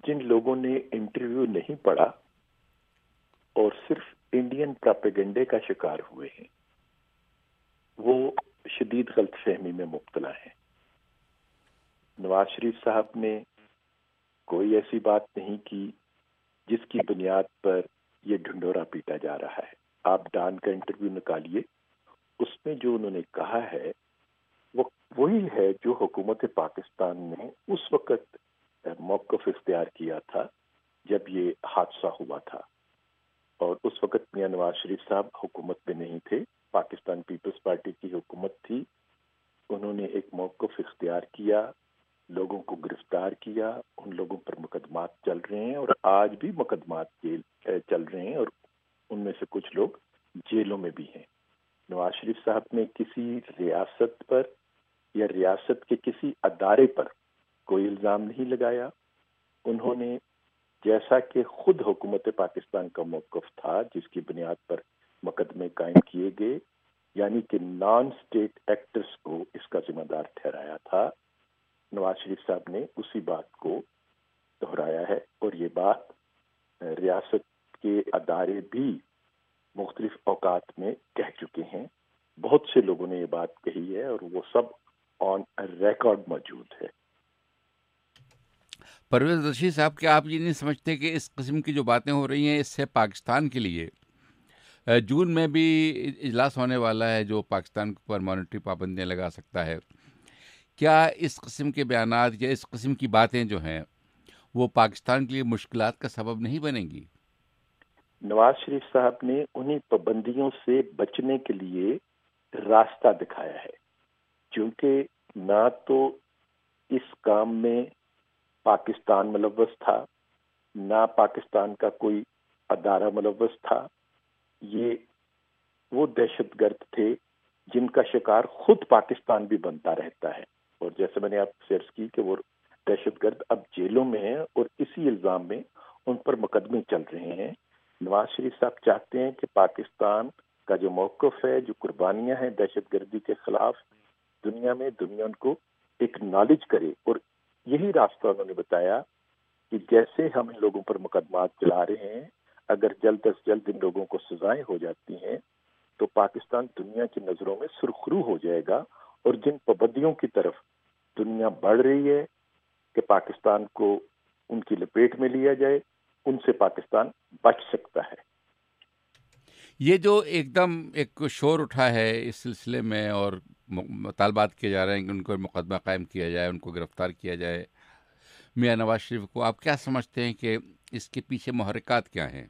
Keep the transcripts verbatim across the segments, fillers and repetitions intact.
जिन लोगों ने इंटरव्यू नहीं पढ़ा और सिर्फ इंडियन प्रोपेगेंडे का शिकार हुए हैं, वो शदीद गलतफहमी में मुब्तला हैं। नवाज शरीफ साहब ने कोई ऐसी बात नहीं की जिसकी बुनियाद पर यह ढिंढोरा पीटा जा रहा है। आप डॉन का इंटरव्यू निकालिए, उसमें जो उन्होंने कहा है वो वही है जो हुकूमत पाकिस्तान ने उस वक्त मौक़िफ़ इख्तियार किया था जब ये हादसा हुआ था। और उस वक्त मियां नवाज शरीफ साहब हुकूमत में नहीं थे, पाकिस्तान पीपल्स पार्टी की हुकूमत थी। उन्होंने एक मौक़िफ़ इख्तियार किया, लोगों को गिरफ्तार किया, उन लोगों पर मुकदमात चल रहे हैं और आज भी मुकदमात जेल चल रहे हैं और उनमें से कुछ लोग जेलों में भी हैं। नवाज शरीफ साहब ने किसी रियासत पर या रियासत के किसी अदारे पर कोई इल्ज़ाम नहीं लगाया। उन्होंने जैसा कि खुद हुकूमत पाकिस्तान का मौक़िफ़ था जिसकी बुनियाद पर मुकदमे कायम किए गए, यानी कि नॉन स्टेट एक्टर्स को इसका जिम्मेदार ठहराया था, नवाज शरीफ साहब ने उसी बात को दोहराया है। और ये बात रियासत के अदारे भी मुख्तलिफ औकात में कह चुके हैं। बहुत से लोगों ने ये बात कही है और वो सब ऑन रिकॉर्ड मौजूद है। परवेज रशीद साहब, क्या आप ये नहीं समझते कि इस किस्म की जो बातें हो रही हैं इससे पाकिस्तान के लिए जून में भी इजलास होने वाला है जो पाकिस्तान पर मॉनेटरी पाबंदियां लगा सकता है, क्या इस किस्म के बयानात या इस किस्म की बातें जो हैं वो पाकिस्तान के लिए मुश्किलात का सबब नहीं बनेंगी? नवाज शरीफ साहब ने उन्हीं पाबंदियों से बचने के लिए रास्ता दिखाया है, क्योंकि ना तो इस काम में पाकिस्तान मुलव्वस था, ना पाकिस्तान का कोई अदारा मुलव्वस था। ये वो दहशतगर्द थे जिनका शिकार खुद पाकिस्तान भी बनता रहता है। और जैसे मैंने आपसे अर्ज की कि वो दहशतगर्द अब जेलों में हैं और इसी इल्ज़ाम में उन पर मुकदमे चल रहे हैं। नवाज शरीफ साहब चाहते हैं कि पाकिस्तान का जो मौक़िफ़ है, जो कुर्बानियां हैं दहशतगर्दी के खिलाफ दुनिया में, दुनिया उनको एक्नॉलेज करे। और यही रास्ता उन्होंने बताया कि जैसे हम इन लोगों पर मुकदमात चला रहे हैं, अगर जल्द अज जल्द इन लोगों को सजाएं हो जाती हैं तो पाकिस्तान दुनिया की नज़रों में सुरखरू हो जाएगा। और जिन पाबंदियों की तरफ दुनिया बढ़ रही है कि पाकिस्तान को उनकी लपेट में लिया जाए, उनसे पाकिस्तान बच सकता है। ये जो एकदम एक शोर उठा है इस सिलसिले में और मुतालबात किए जा रहे हैं कि उनको मुकदमा कायम किया जाए, उनको गिरफ्तार किया जाए मियां नवाज शरीफ को, आप क्या समझते हैं कि इसके पीछे मुहर्रिकात क्या हैं?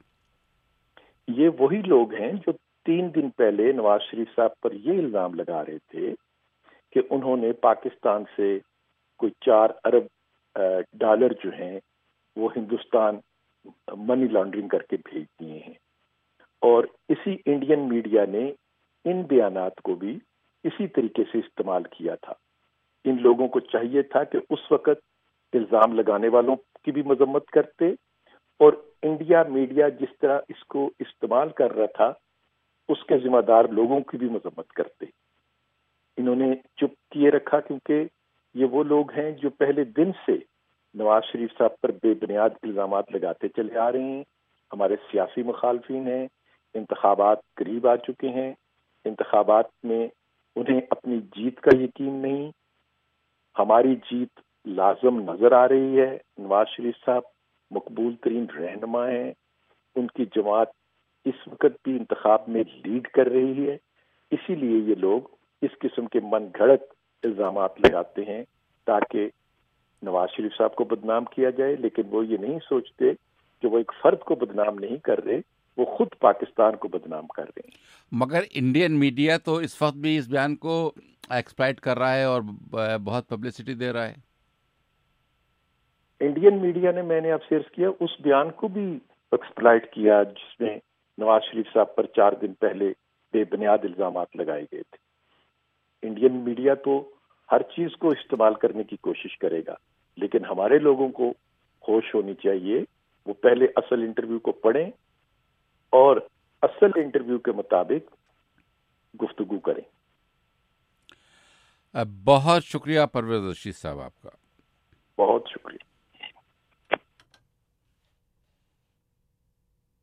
ये वही लोग हैं जो तीन दिन पहले नवाज शरीफ साहब पर ये इल्ज़ाम लगा रहे थे कि उन्होंने पाकिस्तान से कोई चार अरब डॉलर जो हैं वो हिंदुस्तान मनी लॉन्ड्रिंग करके भेज दिए हैं। और इसी इंडियन मीडिया ने इन बयानात को भी इसी तरीके से इस्तेमाल किया था। इन लोगों को चाहिए था कि उस वक्त इल्ज़ाम लगाने वालों की भी मजम्मत करते और इंडिया मीडिया जिस तरह इसको इस्तेमाल कर रहा था उसके जिम्मेदार लोगों की भी मजम्मत करते। इन्होंने चुप किए रखा क्योंकि ये वो लोग हैं जो पहले दिन से नवाज शरीफ साहब पर बेबुनियाद इल्ज़ामात लगाते चले आ रहे हैं। हमारे सियासी मुखालफिन हैं, इंतखाबात करीब आ चुके हैं, इंतखाबात में उन्हें अपनी जीत का यकीन नहीं, हमारी जीत लाजम नजर आ रही है। नवाज शरीफ साहब मकबूल तरीन रहनुमा हैं, उनकी जमात इस वक्त भी इंतखाब में लीड कर रही है। इसीलिए ये लोग इस किस्म के मन घड़त इल्ज़ामात लगाते हैं ताकि नवाज शरीफ साहब को बदनाम किया जाए, लेकिन वो ये नहीं सोचते कि वो एक फर्द को बदनाम नहीं कर रहे, वो खुद पाकिस्तान को बदनाम कर रहे हैं। मगर इंडियन मीडिया तो इस वक्त भी इस बयान को एक्सप्लॉइट कर रहा है और बहुत पब्लिसिटी दे रहा है। इंडियन मीडिया ने, मैंने आपसे अर्ज किया, उस बयान को भी एक्सप्लॉइट किया जिसमें नवाज शरीफ साहब पर चार दिन पहले बेबुनियाद इल्जामात लगाए गए थे। इंडियन मीडिया तो हर चीज को इस्तेमाल करने की कोशिश करेगा, लेकिन हमारे लोगों को होश होनी चाहिए। वो पहले असल इंटरव्यू को पढ़ें और असल इंटरव्यू के मुताबिक गुफ्तगू करें। बहुत शुक्रिया परवेज रशीद साहब, आपका बहुत शुक्रिया।